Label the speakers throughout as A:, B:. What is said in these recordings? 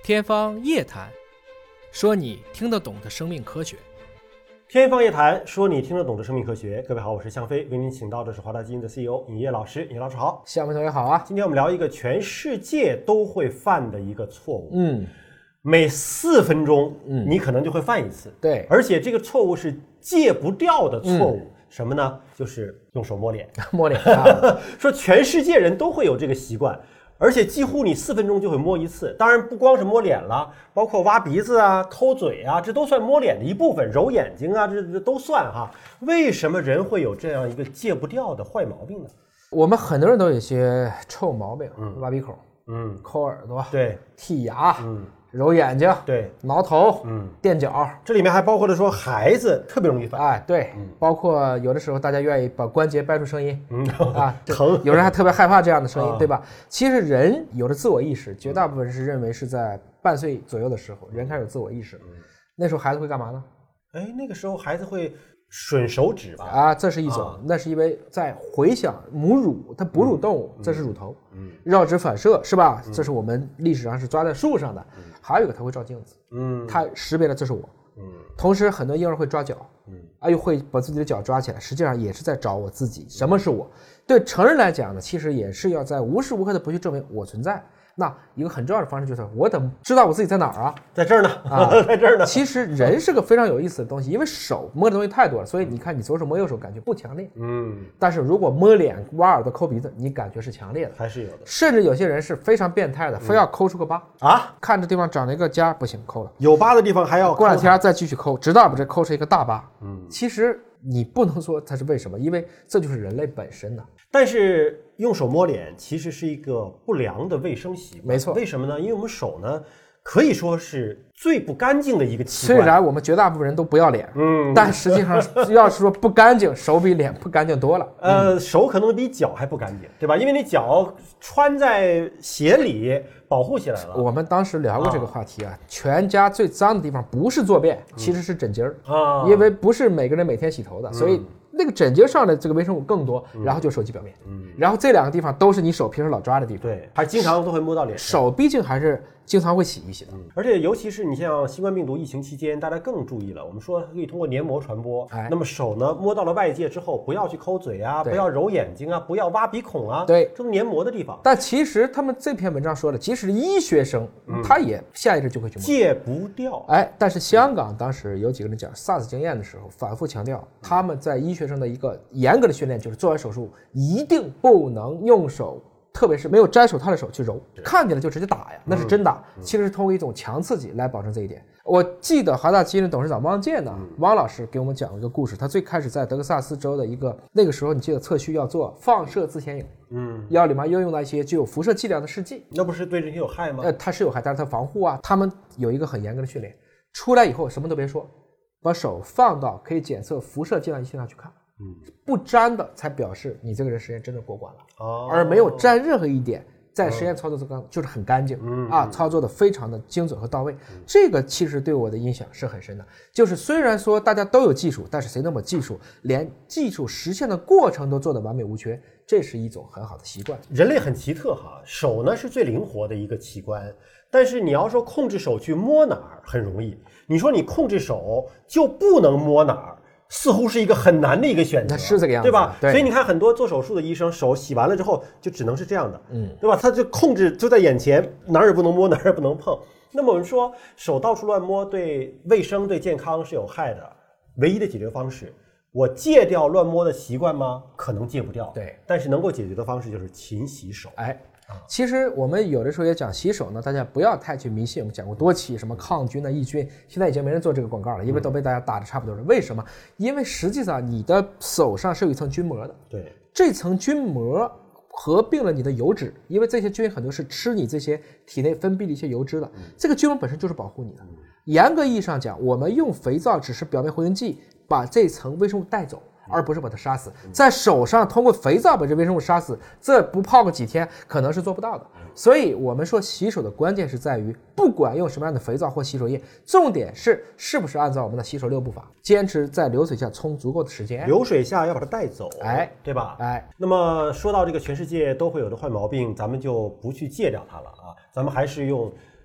A: 天方夜谭，说你听得懂的生命科学。
B: 天方夜谭，说你听得懂的生命科学。各位好，我是向飞，为您请到的是华大基因的 CEO 尹烨老师。尹老师好。
A: 向飞同学好啊。
B: 今天我们聊一个全世界都会犯的一个错误。每4分钟，你可能就会犯一次。
A: 对，
B: 而且这个错误是戒不掉的错误。什么呢？就是用手摸脸。
A: 摸脸啊。
B: 说全世界人都会有这个习惯。而且几乎你4分钟就会摸一次，当然不光是摸脸了，包括挖鼻子啊、抠嘴啊，这都算摸脸的一部分，揉眼睛啊，这都算哈。为什么人会有这样一个戒不掉的坏毛病呢？
A: 我们很多人都有一些臭毛病，挖鼻孔，抠耳朵，
B: 对，
A: 剔牙，揉眼睛，
B: 对，
A: 挠头，垫脚，
B: 这里面还包括了说孩子特别容易犯，
A: 哎，对，包括有的时候大家愿意把关节掰出声音，
B: 疼，
A: 有人还特别害怕这样的声音，对吧？其实人有了自我意识，绝大部分人是认为是在半岁左右的时候，人开始有自我意识，那时候孩子会干嘛呢？
B: 哎，那个时候孩子会吮手指吧？
A: 啊，这是一种，那是因为在回想母乳，它哺乳动物，这是乳头，绕指反射是吧？这是我们历史上是抓在树上的。还有一个，它会照镜子，它识别了这是我，同时很多婴儿会抓脚，又会把自己的脚抓起来，实际上也是在找我自己，什么是我？对成人来讲呢，其实也是要在无时无刻的不去证明我存在。那一个很重要的方式就是我怎么知道我自己在哪儿啊？
B: 在这儿呢，在这儿呢。
A: 其实人是个非常有意思的东西，因为手摸的东西太多了，所以你看你左手摸右手感觉不强烈，但是如果摸脸、挖耳朵、抠鼻子，你感觉是强烈的，
B: 还是有的。
A: 甚至有些人是非常变态的，非要抠出个疤啊，看着地方长了一个痂，不行，抠了，
B: 有疤的地方还要
A: 过两天再继续抠，直到把这抠出一个大疤。其实你不能说它是为什么，因为这就是人类本身呢。
B: 但是用手摸脸其实是一个不良的卫生习惯，
A: 没错。
B: 为什么呢？因为我们手呢可以说是最不干净的一个器官。
A: 虽然我们绝大部分人都不要脸，但实际上要是说不干净，手比脸不干净多了。
B: 手可能比脚还不干净，对吧？因为你脚穿在鞋里保护起来了。
A: 我们当时聊过这个话题啊，全家最脏的地方不是坐便，其实是枕巾啊，因为不是每个人每天洗头的，所以那个枕巾上的这个微生物更多，然后就手机表面，然后这两个地方都是你手平时老抓的地方，
B: 对，还经常都会摸到脸上。
A: 手毕竟还是经常会洗一洗的，
B: 而且尤其是你像新冠病毒疫情期间，大家更注意了，我们说可以通过黏膜传播，那么手呢摸到了外界之后，不要去抠嘴啊，不要揉眼睛啊，不要挖鼻孔啊，
A: 对，
B: 这是黏膜的地方。
A: 但其实他们这篇文章说了，即使是医学生，他也下意识就会去摸，
B: 戒不掉。
A: 哎，但是香港当时有几个人讲 SARS 经验的时候，反复强调他们在医学生的一个严格的训练，就是做完手术一定不能用手，特别是没有摘手套的手去揉，看见了就直接打呀，那是真打。其实是通过一种强刺激来保证这一点。我记得华大基因的董事长汪建呢，汪老师给我们讲了一个故事。他最开始在德克萨斯州的一个那个时候，你记得测序要做放射自显影，要里面应用到一些具有辐射剂量的试剂，
B: 那不是对人体有害吗？
A: 它是有害，但是它防护啊。他们有一个很严格的训练，出来以后什么都别说，把手放到可以检测辐射剂量仪器上去看。不沾的才表示你这个人实验真的过关了，而没有沾任何一点，在实验操作中就是很干净操作的非常的精准和到位。这个其实对我的影响是很深的，就是虽然说大家都有技术，但是谁那么技术，连技术实现的过程都做得完美无缺，这是一种很好的习惯。
B: 人类很奇特哈，手呢是最灵活的一个器官，但是你要说控制手去摸哪儿很容易，你说你控制手就不能摸哪儿，似乎是一个很难的一个选择，
A: 是这个样子，
B: 对吧？
A: 对，
B: 所以你看很多做手术的医生，手洗完了之后就只能是这样的，对吧？他就控制就在眼前，哪儿也不能摸，哪儿也不能碰。那么我们说手到处乱摸对卫生对健康是有害的，唯一的解决方式，我戒掉乱摸的习惯吗？可能戒不掉，
A: 对，
B: 但是能够解决的方式就是勤洗手。
A: 其实我们有的时候也讲洗手呢，大家不要太去迷信。我们讲过多期什么抗菌的抑菌，现在已经没人做这个广告了，因为都被大家打得差不多了。为什么？因为实际上你的手上是有一层菌膜的，
B: 对，
A: 这层菌膜合并了你的油脂，因为这些菌很多是吃你这些体内分泌的一些油脂的，这个菌膜本身就是保护你的。严格意义上讲，我们用肥皂只是表面活性剂把这层微生物带走，而不是把它杀死。在手上通过肥皂把这微生物杀死，这不泡个几天可能是做不到的。所以我们说洗手的关键是在于，不管用什么样的肥皂或洗手液，重点是不是按照我们的洗手6步法，坚持在流水下冲足够的时间，
B: 流水下要把它带走，对吧？
A: 那
B: 么说到这个全世界都会有的坏毛病，咱们就不去戒掉它了啊，咱们还是用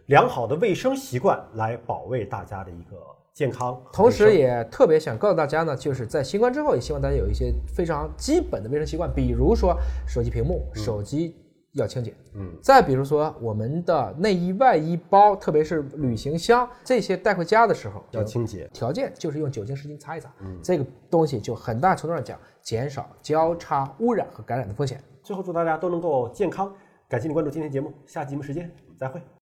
B: 良好的卫生习惯来保卫大家的一个健康。
A: 同时也特别想告诉大家呢，就是在新冠之后，也希望大家有一些非常基本的卫生习惯，比如说手机屏幕、手机要清洁，再比如说我们的内衣、外衣包，特别是旅行箱这些带回家的时候
B: 要清洁，
A: 条件就是用酒精湿巾擦一擦，这个东西就很大程度上讲减少交叉污染和感染的风险。
B: 最后祝大家都能够健康，感谢你关注今天节目，下期节目时间再会。